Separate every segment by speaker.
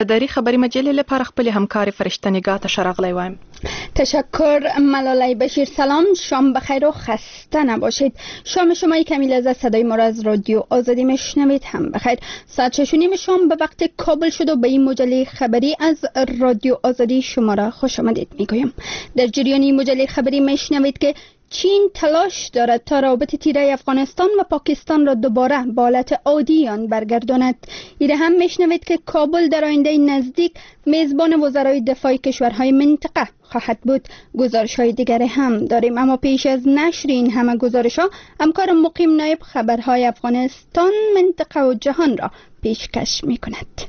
Speaker 1: دری خبری مجله لپاره خپل همکار فرشته نگاه ته شرغلی وایم.
Speaker 2: تشکر ملالای بشیر. سلام، شام بخیر و خسته نباشید. شام شما کمی لذت. صدای ما را از رادیو آزادی میشنوید هم بخیر. ساعت 6:30 شام به وقت کابل شد و به این مجله خبری از رادیو آزادی شما را خوش آمدید میگویم. در جریان مجله خبری میشنوید که چین تلاش دارد تا روابط تیره افغانستان و پاکستان را دوباره به حالت عادی آن برگرداند. ایره هم میشنوید که کابل در آینده نزدیک میزبان وزرای دفاع کشورهای منطقه خواهد بود. گزارش های دیگری هم داریم، اما پیش از نشر این همه گزارش ها همکار مقیم نایب خبرهای افغانستان، منطقه و جهان را پیشکش می کند.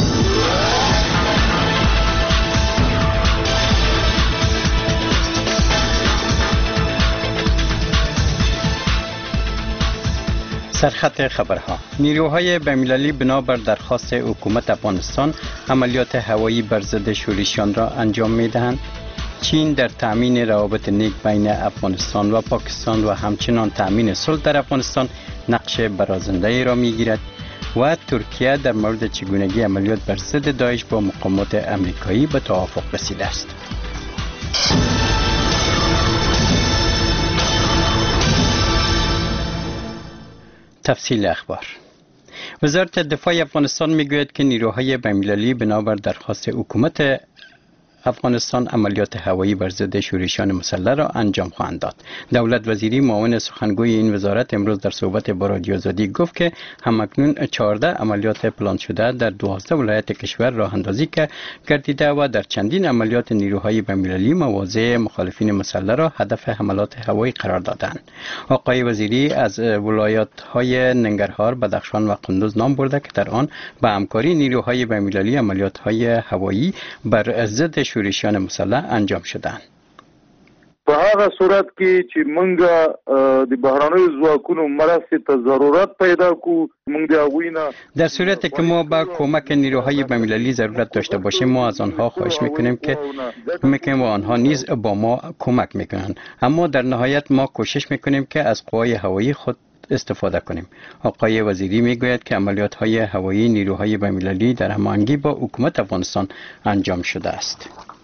Speaker 3: سرخط خبرها. نیروهای بین‌المللی بنابر درخواست حکومت افغانستان عملیات هوایی بر ضد شورشیان را انجام می‌دهند. چین در تأمین روابط نیک بین افغانستان و پاکستان و همچنان تأمین صلح در افغانستان نقش برازنده را می‌گیرد و ترکیه در مورد چگونگی عملیات بر ضد داعش با مقامات آمریکایی به توافق رسیده است. تفصیل اخبار. وزارت دفاع افغانستان میگوید که نیروهای بین‌المللی بنابر درخواست حکومت افغانستان عملیات هوایی بر ضد شورشیان مسلح را انجام خواهند داد. دولت وزیری معاون سخنگوی این وزارت امروز در صحبت با رادیو آزادی گفت که همکنون 14 عملیات پلان شده در 12 ولایت کشور راه اندازی گردیده و در چندین عملیات نیروهای بین‌المللی مواضع مخالفین مسلح را هدف حملات هوایی قرار دادند. آقای وزیری از ولایت‌های ننگرهار، بدخشان و قندوز نام برده که در آن با همکاری نیروهای بین‌المللی عملیات‌های هوایی بر ضد شورشیان مسلح انجام شدند.
Speaker 4: په هغه صورت کې چې موږ د بهرانیو ځواکونو مرستې ته ضرورت پیدا کو، موږ د هغوی نه
Speaker 3: در صورت که ما با کمک نیروهای بین‌المللی ضرورت داشته باشیم ما از آنها خواهش میکنیم و آنها نیز با ما کمک میکنند، اما در نهایت ما کوشش میکنیم که از قوای هوایی خود استفاده کنیم. آقای وزیری میگوید که عملیات های هوایی نیروهای بین‌المللی در هماهنگی با حکومت افغانستان انجام شده است.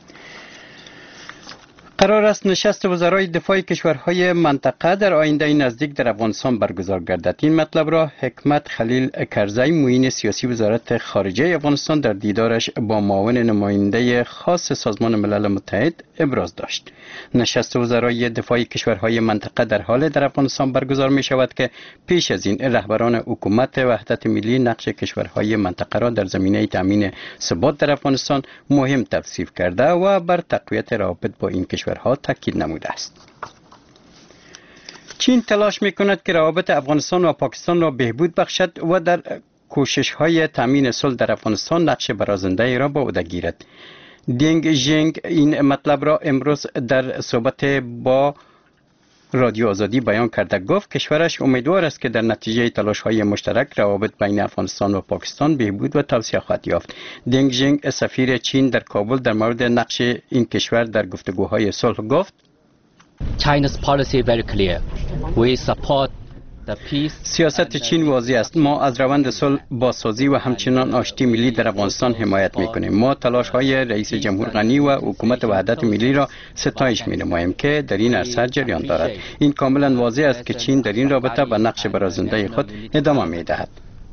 Speaker 3: قرار است نشست وزرای دفاع کشورهای منطقه در آینده نزدیک در افغانستان برگزار گردد. این مطلب را حکمت خلیل کرزی معین سیاسی وزارت خارجه افغانستان در دیدارش با معاون نماینده خاص سازمان ملل متحد ابراز داشت. نشست وزرای دفاع کشورهای منطقه در حال در افغانستان برگزار می شود که پیش از این رهبران حکومت وحدت ملی نقش کشورهای منطقه را در زمینه تامین ثبات در افغانستان مهم توصیف کرده و بر تقویت روابط با این کشورها تاکید نموده است. چین تلاش می‌کند که روابط افغانستان و پاکستان را بهبود بخشد و در کوشش‌های تامین صلح در افغانستان نقش برازنده را به عهده گیرد. دینگ ژنگ این مطلب را امروز در صحبت با رادیو آزادی بیان کرده. گفت کشورش امیدوار است که در نتیجه تلاش‌های مشترک روابط بین افغانستان و پاکستان بهبود و توسعه خواهد یافت. دینگ ژنگ سفیر چین در کابل در مورد نقش این کشور در گفتگوهای صلح گفت
Speaker 5: China's policy very clear. We support
Speaker 3: سیاست چین واضح است. ما از روند صلح، بازسازی و همچنان آشتی ملی در افغانستان حمایت می‌کنیم. ما تلاش‌های رئیس جمهور غنی و حکومت وحدت ملی را ستایش می‌نماییم که در این عرصه جریان دارد. این کاملا واضح است که چین در این رابطه به نقش برازنده خود ادامه می‌دهد.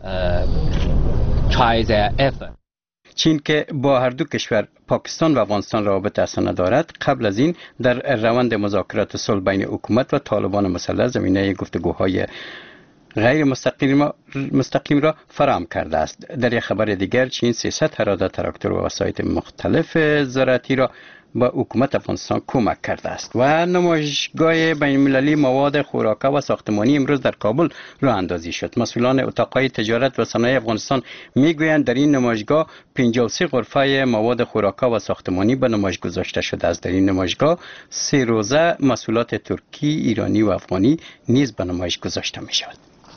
Speaker 3: چین که با هر دو کشور پاکستان و افغانستان روابط اسانه دارد، قبل از این در روند مذاکرات صلح بین حکومت و طالبان مسلح زمینه گفتگوهای غیر مستقیم را فراهم کرده است. در یک خبر دیگر چین 300 اراده تراکتور و وسایط مختلف زراعتی را با حکومت افغانستان کمک کرده است. و نمایشگاه بین‌المللی مواد خوراکی و ساختمانی امروز در کابل راه اندازی شد. مسئولان اتاقهای تجارت و صنایع افغانستان میگویند در این نمایشگاه 53 غرفه مواد خوراکی و ساختمانی به نمایش گذاشته شده است. در این نمایشگاه 3 روزه محصولات ترکی، ایرانی و افغانی نیز به نمایش گذاشته می شود.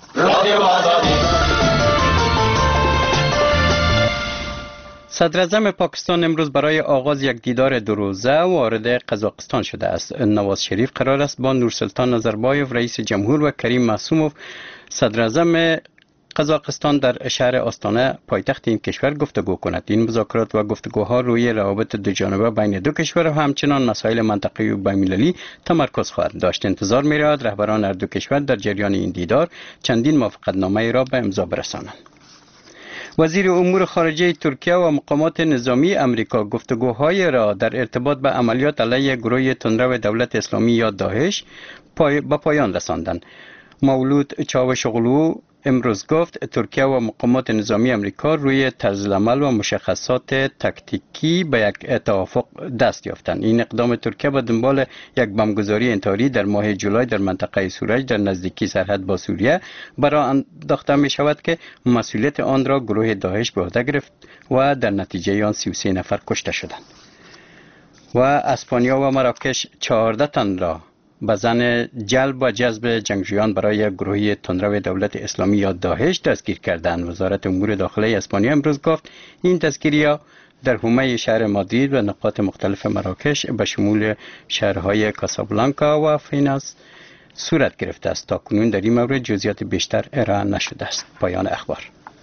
Speaker 3: صدراعظم پاکستان امروز برای آغاز یک دیدار 2 روزه وارد قزاقستان شده است. نواز شریف قرار است با نورسلطان نظربایف رئیس جمهور و کریم معصوموف صدراعظم قزاقستان در شهر آستانه پایتخت این کشور گفتگو کند. این مذاکرات و گفتگوها روی روابط دو جانبه بین دو کشور و همچنان مسائل منطقه‌ای و بین‌المللی تمرکز خواهد داشت. انتظار می‌رود رهبران هر دو کشور در جریان این دیدار چندین موافقتنامه را به امضا برسانند. وزیر امور خارجه ترکیه و مقامات نظامی امریکا گفتگوهای را در ارتباط به عملیات علیه گروه تندرو دولت اسلامی یا داعش به پایان رساندند. مولود چاوشوغلو امروز گفت ترکیه و مقامات نظامی امریکا روی طرز العمل و مشخصات تاکتیکی به یک توافق دست یافتند. این اقدام ترکیه به دنبال یک بمبگذاری انتحاری در ماه جولای در منطقه سورج در نزدیکی سرحد با سوریه برای انداخته می شود که مسئولیت آن را گروه داعش به عهده گرفت و در نتیجه آن 33 نفر کشته شدند. و اسپانیا و مراکش 14 تن را به زن جلب و جذب جنگجویان برای گروه تندرو دولت اسلامی یا داعش دستگیر کردند. وزارت امور داخله اسپانیا امروز گفت این دستگیری‌ها در حومه شهر مادرید و نقاط مختلف مراکش به شمول شهرهای کاسابلانکا و فیناس صورت گرفته است. تا کنون در این مورد جزئیات بیشتر ارائه نشده است. پایان اخبار.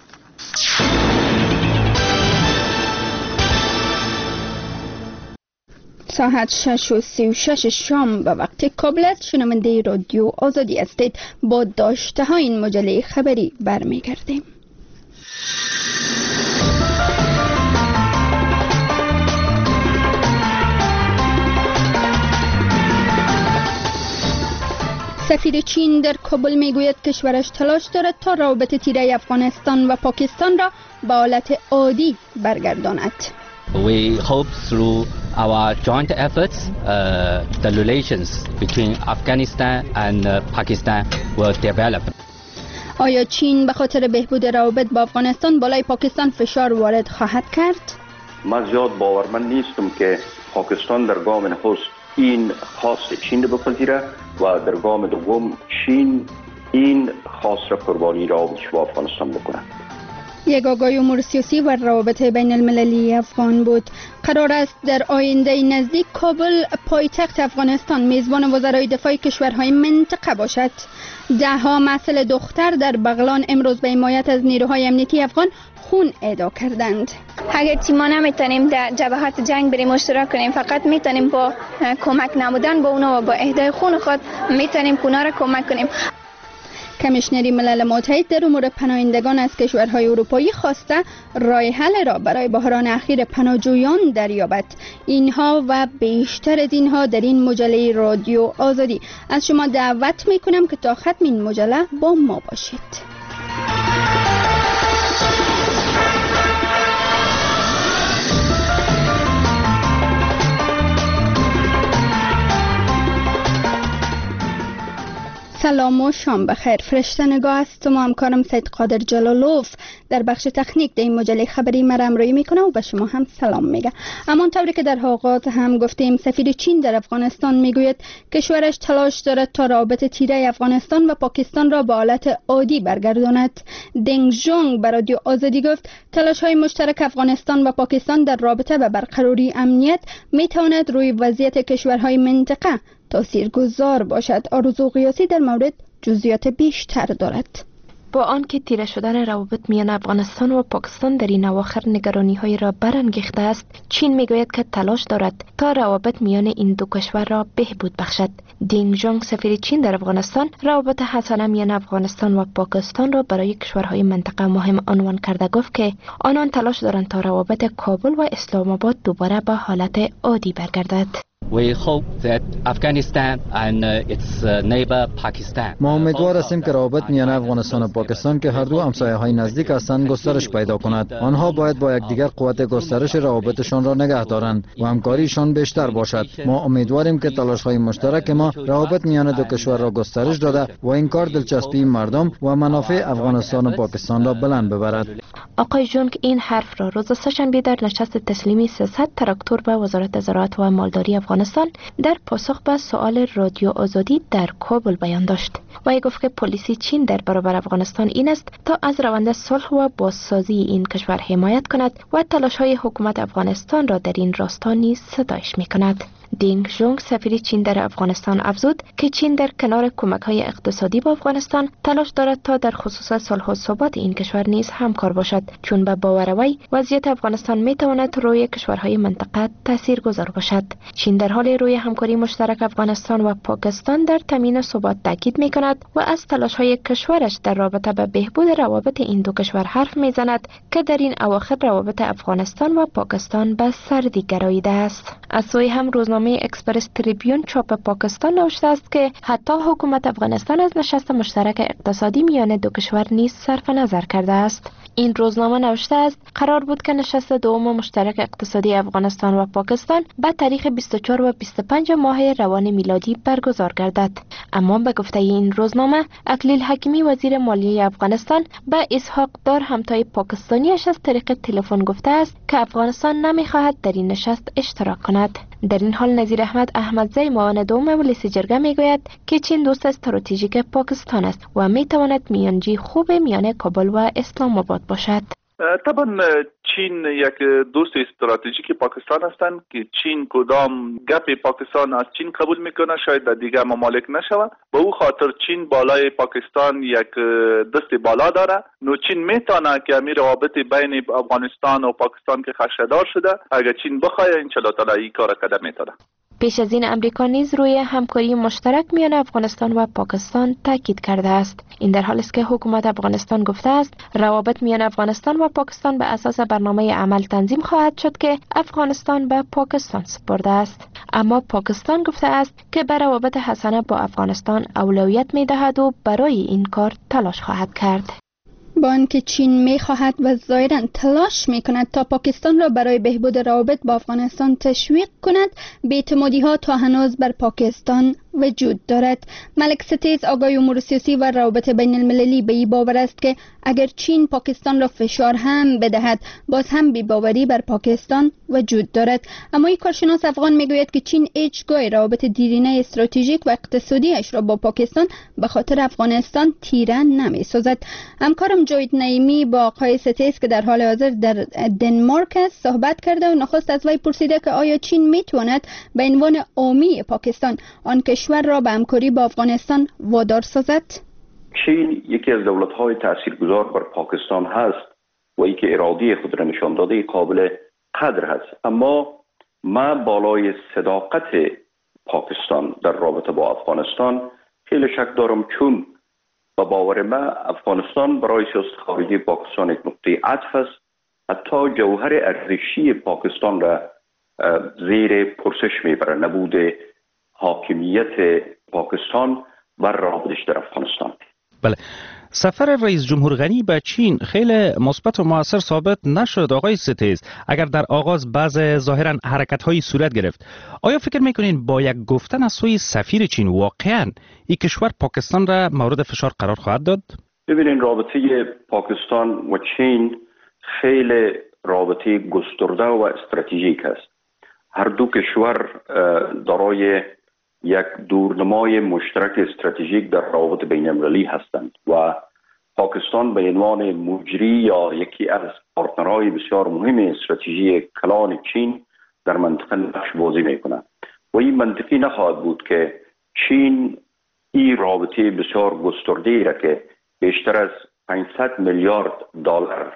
Speaker 2: ساعت 6:36 شام به وقت کابل است. شنونده رادیو آزادی هستید. با داشته های این مجله خبری برمیگردیم. سفیر چین در کابل میگوید کشورش تلاش دارد تا روابط تیره افغانستان و پاکستان را به حالت عادی برگرداند.
Speaker 5: We hope through our joint efforts, the relations between Afghanistan and Pakistan will develop.
Speaker 2: آیا چین به خاطر بهبود روابط با افغانستان بالای پاکستان فشار وارد خواهد کرد؟
Speaker 6: من زیاد باورمند نیستم که پاکستان در گام نخست این خواست چین را بپذیره و در گام دوم چین این خواست را قربانی روابطش با افغانستان بکنه.
Speaker 2: یک آگاهی امور سیاسی و روابط بین المللی افغان بود. قرار است در آینده نزدیک کابل پایتخت افغانستان میزبان وزرای دفاع کشورهای منطقه باشد. دهها مسئله دختر در بغلان امروز به حمایت از نیروهای امنیتی افغان خون اهدا کردند.
Speaker 7: اگر تیما نمیتونیم در جبهات جنگ بریم اشتراک کنیم، فقط میتونیم با کمک نمودن با اونا و با اهدای خون خود میتونیم اونا را کمک کنیم.
Speaker 2: کمیشنری ملل متحد در امور پناهندگان از کشورهای اروپایی خواسته راه حل را برای بحران اخیر پناهجویان دریابد. اینها و بیشتر از اینها در این مجله رادیو آزادی. از شما دعوت میکنم که تا ختم این مجله با ما باشید. سلام و شام بخیر. فرشته نگاه است و همکارم سید قادر جلالوف در بخش تکنیک در این مجله خبری مرا همراهی میکنه و به شما هم سلام میگه. اما طوری که در آغاز هم گفتیم سفیر چین در افغانستان میگوید کشورش تلاش دارد تا روابط تیره افغانستان و پاکستان را به حالت عادی برگرداند. دنگ ژونگ به رادیو آزادی گفت تلاش های مشترک افغانستان و پاکستان در رابطه به برقراری امنیت میتواند روی وضعیت کشورهای منطقه تاثیرگذار باشد. آرزو قیاسی در مورد جزئیات بیشتر دارد.
Speaker 8: با آنکه تیره شدن روابط میان افغانستان و پاکستان در این اواخر نگرانی‌های را برانگیخته است، چین میگوید که تلاش دارد تا روابط میان این دو کشور را بهبود بخشد. دینگ ژونگ سفیر چین در افغانستان روابط حسانه میان افغانستان و پاکستان را برای کشورهای منطقه مهم عنوان کرده گفت که آنان تلاش دارند تا روابط کابل و اسلام آباد دوباره به حالت عادی برگردد.
Speaker 5: We hope that Afghanistan and its neighbor Pakistan.
Speaker 9: ما امیدوار هستیم که روابط میان افغانستان و پاکستان که هر دو همسایه‌های نزدیک هستند گسترش پیدا کند. آنها باید با یکدیگر قوت گسترش روابطشان را نگه دارند و همکاریشان بیشتر باشد. ما امیدواریم که تلاش‌های مشترک ما روابط میان دو کشور را گسترش داده و این کار دلچسپی مردم و منافع افغانستان و پاکستان را بلند ببرد.
Speaker 8: آقای ژونگ این حرف را روز سه‌شنبه در نشست تسلیمی 300 تراکتور به وزارت زراعت و مالداری افغانستان در پاسخ به سؤال رادیو آزادی در کابل بیان داشت. وی گفت که پلیسی چین در برابر افغانستان این است تا از روند صلح و بازسازی این کشور حمایت کند و تلاش‌های حکومت افغانستان را در این راستا نیز ستایش می‌کند. دینگ ژونگ سفیر چین در افغانستان افزود که چین در کنار کمک‌های اقتصادی با افغانستان تلاش دارد تا در خصوص صلح و ثبات این کشور نیز همکار باشد، چون به باور وی وضعیت افغانستان میتواند روی کشورهای منطقه تاثیرگذار باشد. چین در حال روی همکاری مشترک افغانستان و پاکستان در تامین ثبات تاکید می‌کند و از تلاش‌های کشورش در رابطه به بهبود روابط این دو کشور حرف می‌زند که در این اواخر روابط افغانستان و پاکستان به سردی گراییده است. از سوی هم روزنامه اکسپرس تریبیون چاپ پاکستان نوشته است که حتی حکومت افغانستان از نشست مشترک اقتصادی میان دو کشور نیز صرف نظر کرده است. این روزنامه نوشته است قرار بود که نشست دوم مشترک اقتصادی افغانستان و پاکستان به تاریخ 24 و 25 ماه روان میلادی برگزار گردد، اما به گفته این روزنامه اکلیل حکیمی وزیر مالیه افغانستان به اسحاق دار همتای پاکستانیش از طریق تلفن گفته است که افغانستان نمیخواهد در این نشست اشتراک کند. در این حال نظیر احمدزی معاون دوم مجلس جرگه میگوید که چین دوست استراتژیک پاکستان است و میتواند میانجی خوب میان کابل و اسلام آباد باشد.
Speaker 10: طبعا چین یک دوست استراتژیک پاکستان هستند که چین کدام گپ پاکستان از چین قبول میکنه شاید در دیگر ممالک نشود. به او خاطر چین بالای پاکستان یک دست بالا داره. نو چین میتونه که امیر روابط بین افغانستان و پاکستان که خشدار شده اگر چین بخواد ان شاء الله تعالی این کار کرده میتونه.
Speaker 8: پیش از این امریکا نیز روی همکاری مشترک میان افغانستان و پاکستان تاکید کرده است. این در حالی است که حکومت افغانستان گفته است روابط میان افغانستان و پاکستان به اساس برنامه عمل تنظیم خواهد شد که افغانستان به پاکستان سپرده است. اما پاکستان گفته است که به روابط حسنه با افغانستان اولویت میدهد و برای این کار تلاش خواهد کرد.
Speaker 2: با آنکه چین می‌خواهد و ظاهراً تلاش می‌کند تا پاکستان را برای بهبود روابط با افغانستان تشویق کند، بی‌اعتمادی‌ها تا هنوز بر پاکستان وجود دارد. ملک ستیز آگاه امور سیاسی و روابط بین المللی به این باور است که اگر چین پاکستان را فشار هم بدهد باز هم بی‌باوری بر پاکستان وجود دارد. اما یک کارشناس افغان میگوید که چین هیچگاه روابط دیرینه استراتژیک و اقتصادیش را با پاکستان به خاطر افغانستان تیره نمی‌سازد. همکارم جاوید نعیمی با آقای ستیز که در حال حاضر در دنمارک است صحبت کرده و نخست از وی پرسیده که آیا چین میتواند به عنوان حامی پاکستان آن کشور را به همکاری با افغانستان وادار سازد؟
Speaker 6: چین یکی از دولت‌های تاثیرگذار بر پاکستان هست و ای که اراده خود را نشان داده قابل قدر هست، اما ما بالای صداقت پاکستان در رابطه با افغانستان خیلی شک دارم، چون با باور ما افغانستان برای سیاست خارجی پاکستان یک نقطه عطف است. حتی جوهر ارزشی پاکستان را زیر پرسش میبره، نبود حاکمیت پاکستان بر رابطش در افغانستان.
Speaker 11: بله، سفر رئیس جمهور غنی به چین خیلی مثبت و موثر ثابت نشد. آقای ستیز، اگر در آغاز بعض ظاهرا حرکت‌هایی صورت گرفت، آیا فکر می‌کنین با یک گفتن از سوی سفیر چین واقعاً این کشور پاکستان را مورد فشار قرار خواهد داد؟
Speaker 6: ببینید، رابطه پاکستان و چین خیلی رابطه گسترده و استراتژیک است. هر دو کشور دارای یک دورنمای مشترک استراتژیک در روابط بین المللی هستند و پاکستان به عنوان مجری یا یکی از پارتنرهای بسیار مهم استراتژی کلان چین در منطقه نقش بازی میکنه و این منطقی نخواهد بود که چین این رابطه بسیار گسترده را که بیشتر از 500 میلیارد دلار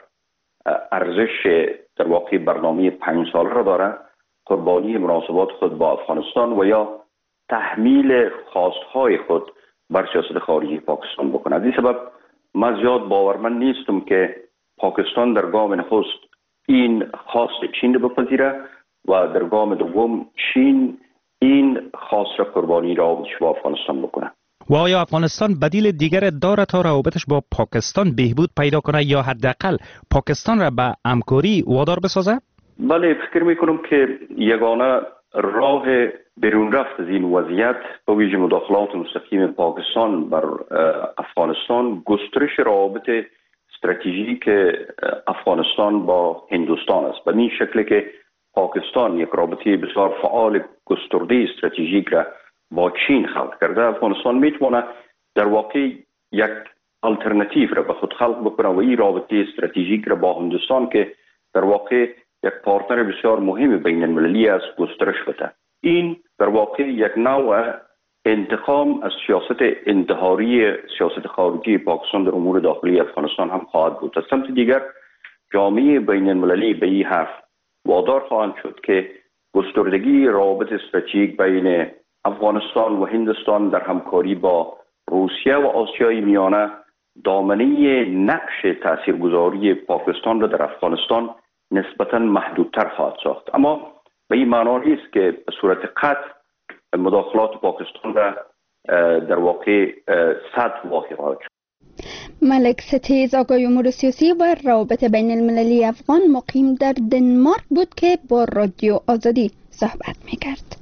Speaker 6: ارزش در واقع برنامه 5 ساله را داره، قربانی مناسبات خود با افغانستان و یا تحمیل خواستهای خود بر سیاست خارجی پاکستان بکنه. از این سبب من زیاد باورمند نیستم که پاکستان در گام نخست این خواست چین را بپذیره و در گام دوم چین این خواست را قربانی روابطش با افغانستان بکنه.
Speaker 11: و آیا افغانستان بدیل دیگر داره تا روابطش با پاکستان بهبود پیدا کنه یا حداقل پاکستان را به همکاری وادار بسازه؟
Speaker 6: بله، فکر میکنم که یگانه راه بیرون رفت از این وضعیت با ویژه مداخلات مستقیم پاکستان بر افغانستان گسترش روابط استراتژیک افغانستان با هندوستان است. به این شکل که پاکستان یک رابطه بسیار فعال گسترده استراتژیک را با چین خلق کرده، افغانستان میتونه در واقع یک آلترناتیو را به خود خلق بکنه و این رابطه استراتژیک را با هندوستان که در واقع یک پارتنر بسیار مهم بین المللی است گسترش بده. این در واقع یک نوع انتقام از سیاست انتحاری سیاست خارجی پاکستان در امور داخلی افغانستان هم خواهد بود. از سمت دیگر جامعه بین المللی به این حرف وادار خواهند شد که گستردگی روابط استراتژیک بین افغانستان و هندوستان در همکاری با روسیه و آسیای میانه دامنه نقش تاثیرگذاری پاکستان را در افغانستان نسبتاً محدودتر خواهد ساخت. اما به این معنا نیست که به صورت قطع مداخلات پاکستان را در واقع سد واقع خواهد شد.
Speaker 2: ملک ستیز آقای امور سیاسی و روابط بین المللی افغان مقیم در دنمارک بود که با رادیو آزادی صحبت می‌کرد.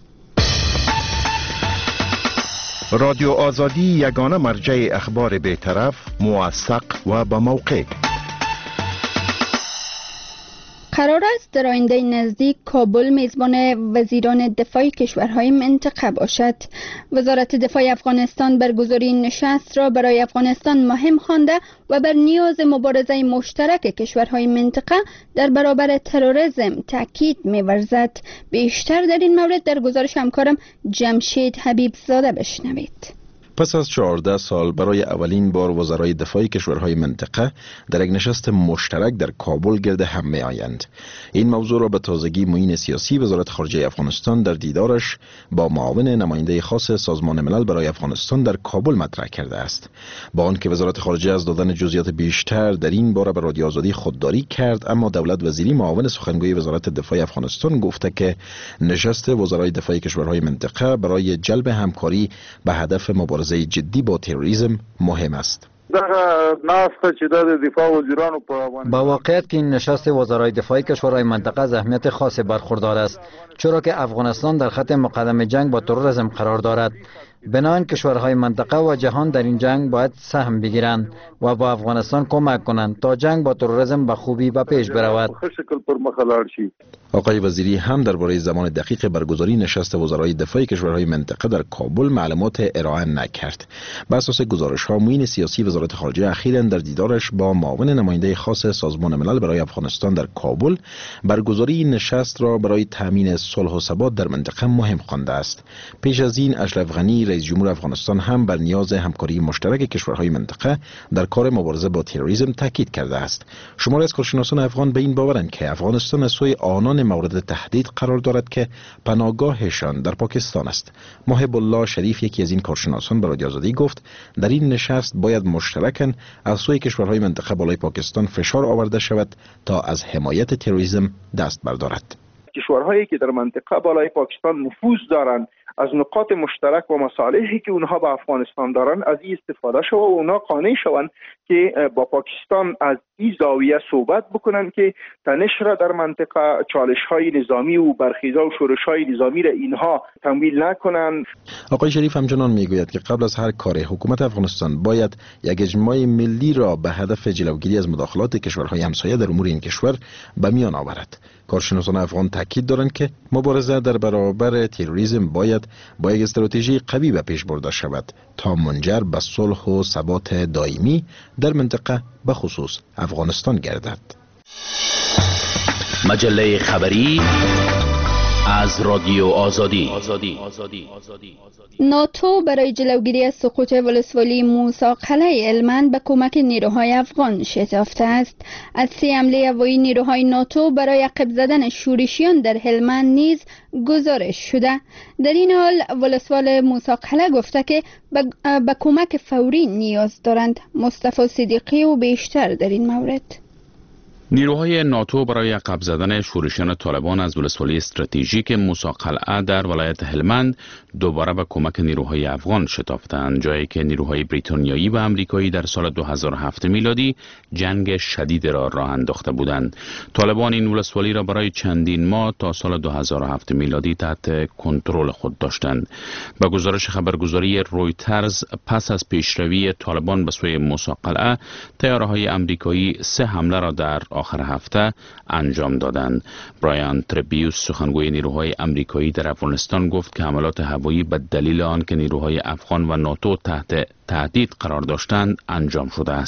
Speaker 12: رادیو آزادی یگانه مرجع اخبار بی‌طرف، موثق و با موقع.
Speaker 2: قرار است در آینده نزدیک کابل میزبان وزیران دفاع کشورهای منطقه باشد. وزارت دفاع افغانستان برگزاری نشست را برای افغانستان مهم خوانده و بر نیاز مبارزه مشترک کشورهای منطقه در برابر تروریسم تاکید می‌ورزد. بیشتر در این مورد در گزارش همکارم جمشید حبیب زاده بشنوید.
Speaker 13: پس از 14 سال برای اولین بار وزرای دفاع کشورهای منطقه در یک نشست مشترک در کابل گرد هم می آیند. این موضوع را به تازگی معین سیاسی وزارت خارجه افغانستان در دیدارش با معاون نماینده خاص سازمان ملل برای افغانستان در کابل مطرح کرده است. با آنکه وزارت خارجه از دادن جزئیات بیشتر در این باره به رادیو آزادی خودداری کرد، اما دولت وزیری معاون سخنگوی وزارت دفاع افغانستان گفته که نشست وزرای دفاع کشورهای منطقه برای جلب همکاری به هدف مبارزه جدی با تروریسم مهم است.
Speaker 9: با واقعیت که این نشست وزرای دفاع کشورهای منطقه از اهمیت خاص برخوردار است، چرا که افغانستان در خط مقدم جنگ با تروریسم قرار دارد. بنابراین کشورهای منطقه و جهان در این جنگ باید سهم بگیرند و با افغانستان کمک کنند تا جنگ با تروریسم به خوبی به پیش برود.
Speaker 13: آقای وزیری هم درباره زمان دقیق برگزاری نشست وزرای دفاع کشورهای منطقه در کابل معلومات ارائه نکرد. بر اساس گزارش‌ها معین سیاسی وزارت خارجه اخیراً در دیدارش با معاون نماینده خاص سازمان ملل برای افغانستان در کابل برگزاری نشست را برای تامین صلح و ثبات در منطقه مهم خوانده است. پیش از این اشرف غنی رئیس جمهور افغانستان هم بر نیاز همکاری مشترک کشورهای منطقه در کار مبارزه با تروریسم تاکید کرده است. شماری از کارشناسان افغان به این باورند که افغانستان از سوی آنان مورد تهدید قرار دارد که پناهگاهشان در پاکستان است. محب الله شریف یکی از این کارشناسان به رادیو آزادی گفت در این نشست باید مشترکاً از سوی کشورهای منطقه بالای پاکستان فشار آورده شود تا از حمایت تروریسم دست بردارد.
Speaker 14: کشورهایی که در منطقه بالای پاکستان نفوذ دارند از نقاط مشترک و مصالحی که اونها با افغانستان دارن از این استفاده شود و اونها قانع شوند که با پاکستان از این زاویه صحبت بکنن که تنش را در منطقه، چالش‌های نظامی و برخیزا و شورش‌های نظامی را اینها تمویل نکنند.
Speaker 13: آقای شریف همچنان میگوید که قبل از هر کار حکومت افغانستان باید یک اجماع ملی را به هدف جلوگیری از مداخلات کشورهای همسایه در امور این کشور به میان آورد. کارشناسان افغان تاکید دارند که مبارزه در برابر تروریسم باید با یک استراتژی قوی به پیش برده شود تا منجر به صلح و ثبات دائمی در منطقه به خصوص افغانستان گردد.
Speaker 15: مجله خبری از رادیو آزادی.
Speaker 2: ناتو برای جلوگیری از سقوط ولسوالی موسی قلعه هلمند به کمک نیروهای افغان شتافته است. از 3 حمله هوایی نیروهای ناتو برای عقب زدن شورشیان در هلمند نیز گزارش شده. در این حال ولسوال موسی قلعه گفته که به کمک فوری نیاز دارند. مصطفی صدیقی و بیشتر در این مورد.
Speaker 16: نیروهای ناتو برای عقب زدن شورشیان طالبان از ولسوالی استراتژیک موسی قلعه در ولایت هلمند دوباره به کمک نیروهای افغان شتافتند، جایی که نیروهای بریتانیایی و آمریکایی در سال 2007 میلادی جنگ شدید را راه انداخته بودند. طالبان این ولسوالی را برای چندین ماه تا سال 2007 میلادی تحت کنترل خود داشتند. با گزارش خبرگزاری رویترز پس از پیشروی طالبان به سوی موسی قلعه، طیاره‌های آمریکایی 3 حمله را در آخر هفته انجام دادند. برایان تربیوس سخنگوی نیروهای آمریکایی در افغانستان گفت که حملات هوایی به دلیل آن که نیروهای افغان و ناتو تحت تهدید قرار داشتند انجام شده است.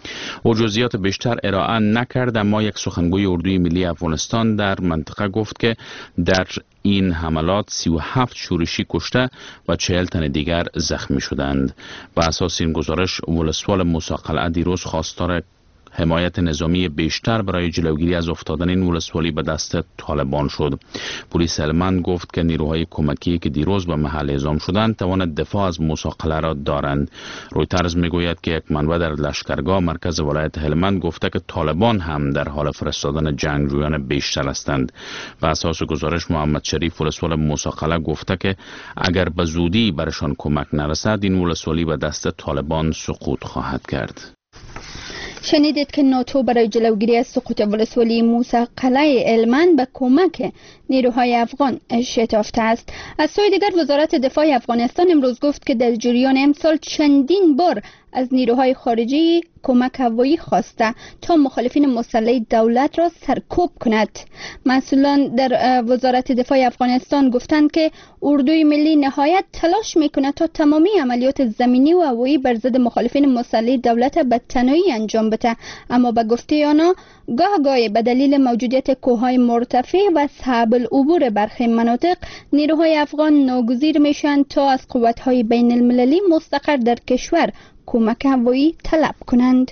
Speaker 16: او جزئیات بیشتر ارائه نکرد، اما یک سخنگوی اردوی ملی افغانستان در منطقه گفت که در این حملات 37 شورشی کشته و 40 تن دیگر زخمی شدند. بر اساس این گزارش ولسوال موسی قلعه دیروز خواستار حمایت نظامی بیشتر برای جلوگیری از افتادن این ولسوالی به دست طالبان شد. پلیس هلمند گفت که نیروهای کمکی که دیروز به محل اعزام شدند توان دفاع از موسی قلعه را دارند. رویترز میگوید که یک منبع در لشکرگاه مرکز ولایت هلمند گفته که طالبان هم در حال فرستادن جنگجویان بیشتر هستند. به اساس گزارش محمد شریف ولسوال موسی قلعه گفته که اگر به زودی برشان کمک نرسد این ولسوالی به دست طالبان سقوط خواهد کرد.
Speaker 2: شنیدید که ناتو برای جلوگیری از سقوط ولسوالی موسی قلعه هلمند به کمک نیروهای افغان شتافته است. از سوی دیگر وزارت دفاع افغانستان امروز گفت که در جریان امسال چندین بار از نیروهای خارجی کمک هوایی خواسته تا مخالفین مسلح دولت را سرکوب کند. مسئولان در وزارت دفاع افغانستان گفتند که اردوی ملی نهایت تلاش میکند تا تمامی عملیات زمینی و هوایی بر ضد مخالفین مسلح دولت به تنهایی انجام بده، اما به گفته آنها گاه به دلیل موجودیت کوههای مرتفع و صعب العبور برخی مناطق نیروهای افغان ناگزیر میشوند تا از قوت‌های بین المللی مستقر در کشور کمک هوایی طلب کنند.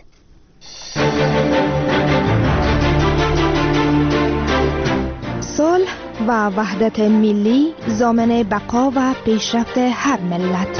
Speaker 8: صلح و وحدت ملی ضامن بقا و پیشرفت هر ملت.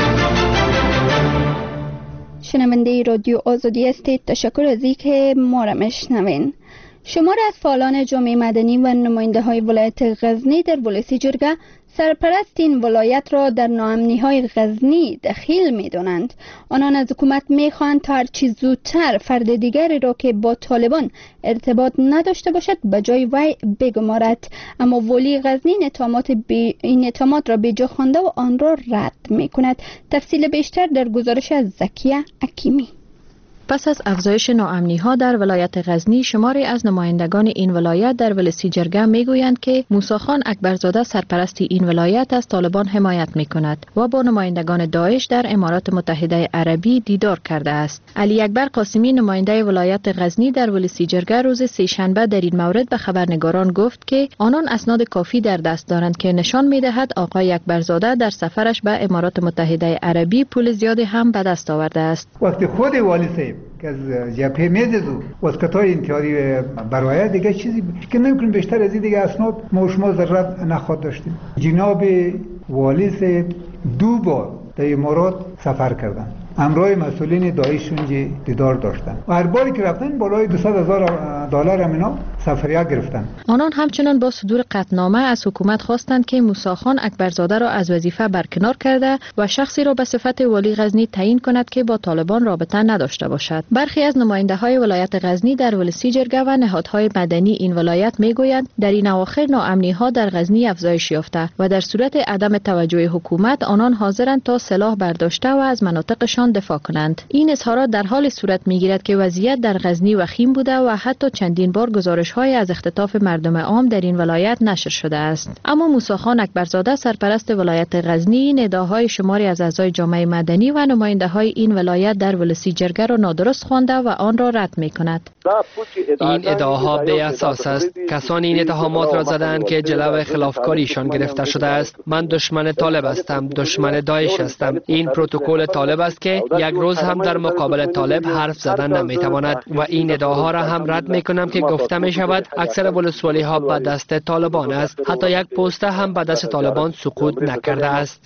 Speaker 2: شنونده رادیو آزادی هستید. تشکر از اینکه ما را میشنوین. شمار از فعالان جامعه مدنی و نماینده های ولایت غزنی در ولسی جرگه سرپرست این ولایت را در ناامنی های غزنی دخیل می دانند. آنان از حکومت می خواهند تا هرچی زودتر فرد دیگری را که با طالبان ارتباط نداشته باشد به جای وی بگمارد، اما ولی غزنی این اتهامات را به جا خوانده و آن را رد می کند. تفصیل بیشتر در گزارش از زکیه حکیمی.
Speaker 8: پس از افزایش ناامنی‌ها در ولایت غزنی، شماری از نمایندگان این ولایت در ولسی جرگه میگویند که موسی خان اکبرزاده سرپرست این ولایت از طالبان حمایت می‌کند و با نمایندگان داعش در امارات متحده عربی دیدار کرده است. علی اکبر قاسمی نماینده ولایت غزنی در ولسی جرگه روز سه‌شنبه در این مورد به خبرنگاران گفت که آنان اسناد کافی در دست دارند که نشان می‌دهد آقای اکبرزاده در سفرش به امارات متحده عربی پول زیادی هم به دست آورده است.
Speaker 17: وقتی خود والی که از جبهه میدزو واسکتای انتحاری برای دیگه چیزی که نمیکنیم بیشتر از این دیگه اسناد ما شما ضرورت نخواد داشتیم. جناب والی سید 2 بار در امارات سفر کردن، همراه مسئولین داعش اونجا دیدار داشتن و هر باری که رفتن بالای $200,000 همینا سفریه گرفتن.
Speaker 8: آنان همچنان با صدور قطعنامه از حکومت خواستند که موسی خان اکبرزاده را از وظیفه برکنار کرده و شخصی را به صفت والی غزنی تعیین کند که با طالبان رابطه نداشته باشد. برخی از نماینده‌های ولایت غزنی در ولسی جرگه و نهادهای مدنی این ولایت میگویند در این اواخر ناامنی‌ها در غزنی افزایش یافته و در صورت عدم توجه حکومت آنان حاضرند تا سلاح برداشته و از مناطقشان دفاع کنند. این اظهارات در حال صورت میگیرد که وضعیت در غزنی وخیم بوده و حتی چندین بار گزارش‌های از اختطاف مردم عام در این ولایت نشر شده است. اما موسی خان اکبرزاده سرپرست ولایت غزنی نداهای شماری از اعضای جامعه مدنی و نماینده‌های این ولایت در ولسی جرگه را نادرست خوانده و آن را رد می‌کند.
Speaker 18: این ادعاها بی اساس است. کسانی این اتهامات را زدند که جلو خلافکاریشان گرفته شده است. من دشمن طالب هستم، دشمن داعش هستم. این پروتکل طالب است که یک روز هم در مقابل طالب حرف زدن نمیتواند و این ادعاها را هم رد میکنم که گفته می شود اکثر ولسوالی ها به دست طالبان است. حتی یک پوسته هم به دست طالبان سقوط نکرده است.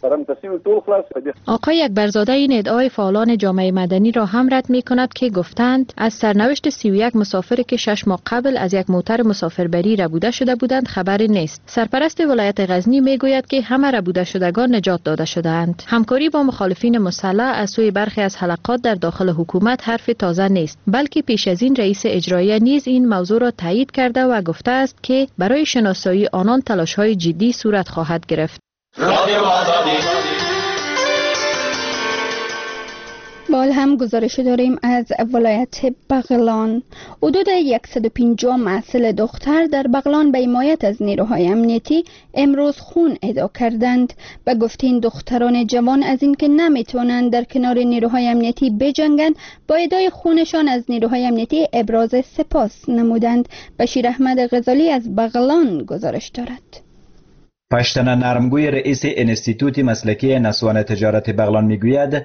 Speaker 8: آقای اکبرزاده این ادعای فعالان جامعه مدنی را هم رد میکند که گفتند از سرنوشت 31 مسافری که 6 ماه قبل از یک موتر مسافربری ربوده شده بودند خبری نیست. سرپرست ولایت غزنی میگوید که همه ربوده شدگان نجات داده شدهاند. همکاری با مخالفین مسلح از سوی برخی از حلقات در داخل حکومت حرف تازه نیست، بلکه پیش از این رئیس اجرایی نیز این موضوع را تایید کرده و گفته است که برای شناسایی آنان تلاش‌های جدی صورت خواهد گرفت.
Speaker 2: بال هم گزارش داریم از ولایت بغلان. حدود 150 محصل دختر در بغلان به حمایت از نیروهای امنیتی امروز خون اهدا کردند. به گفته این دختران جوان از اینکه نمیتونند در کنار نیروهای امنیتی بجنگند، با اهدای خونشان از نیروهای امنیتی ابراز سپاس نمودند. بشیر احمد غزالی از بغلان گزارش دارد.
Speaker 19: پشتن نرمگوی رئیس انستیتوت مسلکی نسوان تجارت بغلان میگوید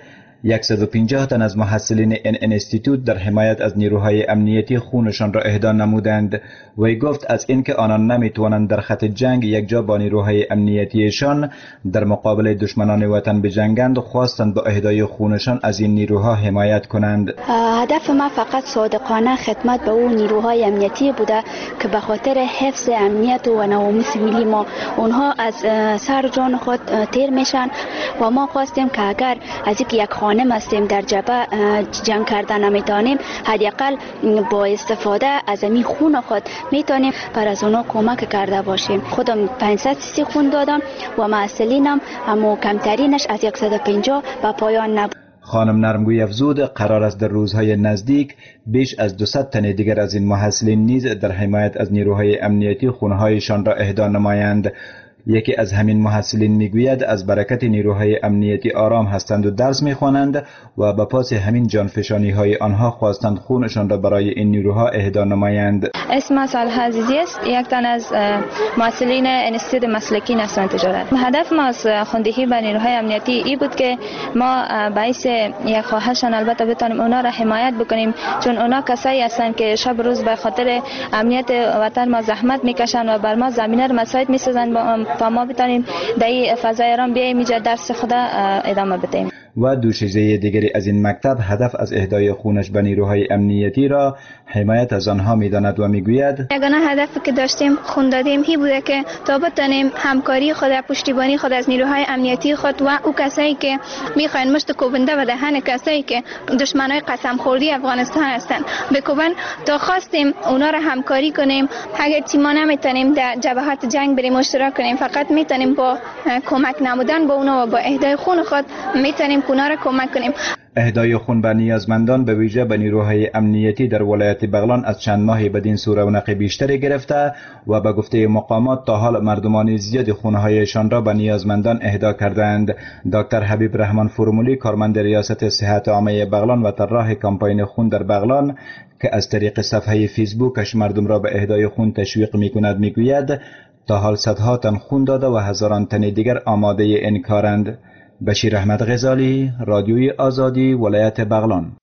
Speaker 19: 150 تن از محصلین این انستیتوت در حمایت از نیروهای امنیتی خونشان را اهدا نمودند. وی گفت از اینکه آنان نمیتوانند در خط جنگ یک جا با نیروهای امنیتیشان در مقابل دشمنان وطن بجنگند، خواستند با اهدای خونشان از این نیروها حمایت کنند.
Speaker 20: هدف ما فقط صادقانه خدمت به اون نیروهای امنیتی بوده که به خاطر حفظ امنیت و نواموس ملی ما اونها از سر جان خود تیر میشن و ما خواستیم که اگر از یک خانم هستیم در جبهه جنگ کردن نمیتونیم، حداقل با استفاده از این خون خود میتونیم بر از اونا کمک کرده باشیم. خودم 500 cc خون دادم و محصلینم اما کمترینش از 150 به پایان نبود.
Speaker 19: خانم نرمگوی افزود قرار است در روزهای نزدیک بیش از 200 تن دیگر از این محصلین نیز در حمایت از نیروهای امنیتی خونهایشان را اهدا نمایند. یکی از همین محصلین میگوید از برکت نیروهای امنیتی آرام هستند و درس میخوانند و به پاس همین جانفشانی های آنها خواستند خونشان را برای این نیروها اهدا نمایند.
Speaker 21: اسم صالح عزیزی است، یک تن از محصلین انستیتوت مسلکی نسوان تجارت. هدف ما از خواندهی به نیروهای امنیتی ای بود که ما باعث یک خواهشان البته بتونیم اونا را حمایت بکنیم، چون اونا کسایی هستند که شب روز به خاطر امنیت وطن ما زحمت میکشند و بر ما زمینه را مساعد میسازند تا ما بتونیم در این فضای آرام بیاییم اینجا درس خدا ادامه بدهیم.
Speaker 19: و دوشیزه دیگری از این مکتب هدف از اهدای خونش به نیروهای امنیتی را حمایت از آنها میداند و میگوید
Speaker 7: یگانه هدفی که داشتیم خون دادیم هی بوده که تا بتونیم همکاری خود، پشتیبانی خود از نیروهای امنیتی خود و او کسایی که میخواین مشت کوبنده و دهن کسایی که دشمنای قسم خوردی افغانستان هستند بکوبن، تا خواستیم اونا را همکاری کنیم. اگر تیما نمیتونیم در جبهات جنگ بریم اشتراک کنیم، فقط میتونیم با کمک نمودن به اونا و با اهدای خون خود میتونیم اونا را کمک کنیم.
Speaker 19: اهدای خون به نیازمندان به ویژه به نیروهای امنیتی در ولایت بغلان از چند ماهی بدین سو رونق بیشتری گرفته و به گفته مقامات تا حال مردمان زیاد خونهایشان را به نیازمندان اهدا کردند. دکتر حبیب رحمان فرمولی، کارمند ریاست صحت عامه بغلان و طراح کمپاین خون در بغلان که از طریق صفحه فیسبوکش مردم را به اهدای خون تشویق میکند، میگوید تا حال صدها تن خون داده و هزاران تن دیگر آماده این کارند. بشیر احمد غزالی، رادیوی آزادی، ولایت بغلان.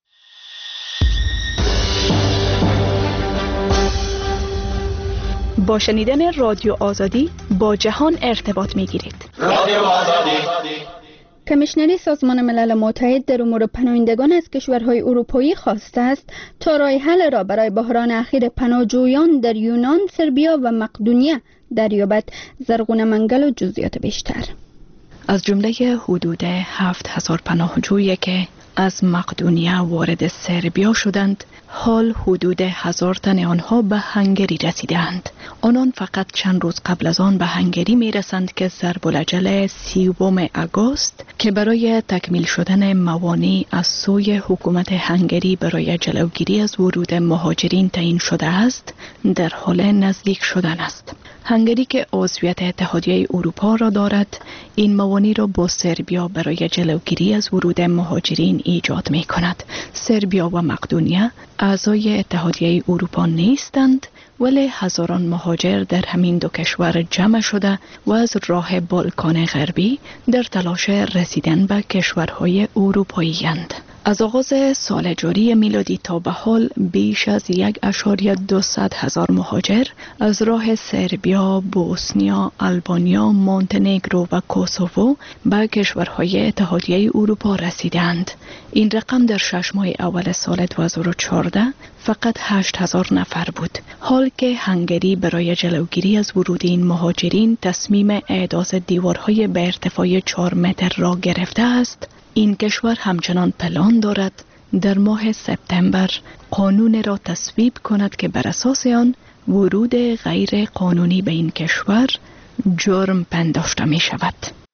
Speaker 1: با شنیدن رادیو آزادی با جهان ارتباط میگیرید.
Speaker 2: رادیو آزادی. کمیشنری سازمان ملل متحد در امور پناهندگان از کشورهای اروپایی خواسته است تا راه حل را برای بحران اخیر پناهجویان در یونان، سربیا و مقدونیه دریابد. زرغونه منگل و جزئیات بیشتر.
Speaker 1: از جمله حدود 7000 پناهجویی که از مقدونیه وارد سربیا شدند، حال حدود 1000 تن آنها به هنگری رسیدند. آنان فقط چند روز قبل از آن به هنگری می رسند که ضرب‌الاجل 30 آگوست که برای تکمیل شدن موانع از سوی حکومت هنگری برای جلوگیری از ورود مهاجرین تعیین شده است، در حال نزدیک شدن است. هنگری که عضویت اتحادیه اروپا را دارد، این موانع را با سربیا برای جلوگیری از ورود مهاجرین ایجاد می کند. سربیا و مقدونیه اعضای اتحادیه اروپا نیستند، ولی هزاران مهاجر در همین دو کشور جمع شده و از راه بالکان غربی در تلاش رسیدن به کشورهای اروپایی اند. از آغاز سال جاری میلادی تا به حال بیش از 1.2 مهاجر از راه سربیا، بوسنیا، آلبانیا، مونتنگرو و کوسوو به کشورهای اتحادیه اروپا رسیدند. این رقم در 6 ماه اول سال 2014 فقط 8000 نفر بود. حال که هنگری برای جلوگیری از ورود این مهاجرین تصمیم احداث دیوارهای به ارتفاع 4 متر را گرفته است، این کشور همچنان پلان دارد در ماه سپتامبر قانون را تصویب کند که بر اساس آن ورود غیر قانونی به این کشور جرم پنداشته می شود.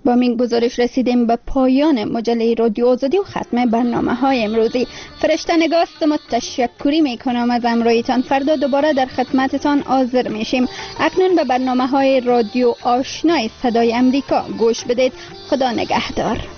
Speaker 2: با این گزارش رسیدیم به پایان مجله رادیو آزادی و ختم برنامه‌های امروزی. فرشته نگاست تشکری میکنم از همراهیتان. فردا دوباره در خدمتتان حاضر میشیم. اکنون به برنامه‌های رادیو آشنای صدای امریکا گوش بدید. خدا نگهدار.